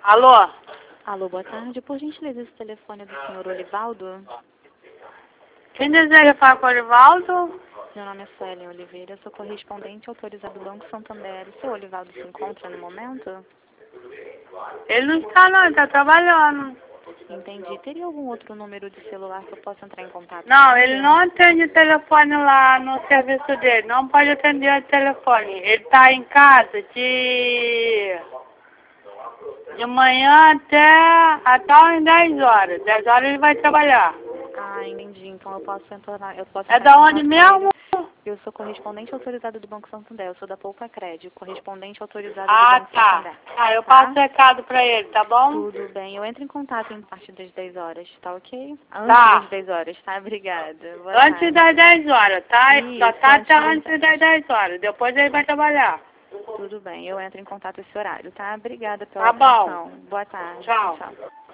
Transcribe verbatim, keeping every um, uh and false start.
Alô? Alô, boa tarde. Por gentileza, esse telefone é do senhor Olivaldo? Quem deseja falar com o Olivaldo? Meu nome é Suelen Oliveira, eu sou correspondente autorizado do Banco Santander. O seu Olivaldo se encontra no momento? Ele não está não, ele está trabalhando. Entendi. Teria algum outro número de celular que eu possa entrar em contato Não, com ele não atende o telefone lá no serviço dele, não pode atender o telefone. Ele está em casa de... de manhã até, até umas dez horas. dez horas ele vai trabalhar. Ah, entendi. Então eu posso entrar, eu posso É entrar em da onde contato com ele. mesmo? Eu sou correspondente autorizado do Banco Santander. Eu sou da Poupa Crédito, correspondente autorizado do Ah, Banco tá. Santander. Ah, eu Tá? passo recado pra ele, tá bom? Tudo bem. Eu entro em contato a partir das dez horas, tá ok? Antes Tá. das dez horas, tá? Obrigada. Boa Antes tarde. das dez horas, tá? Isso, Só tá antes até das antes das dez horas. Depois ele vai trabalhar. Tudo bem, eu entro em contato esse horário, tá? Obrigada pela Tá bom. atenção. Boa tarde. Tchau. Tchau.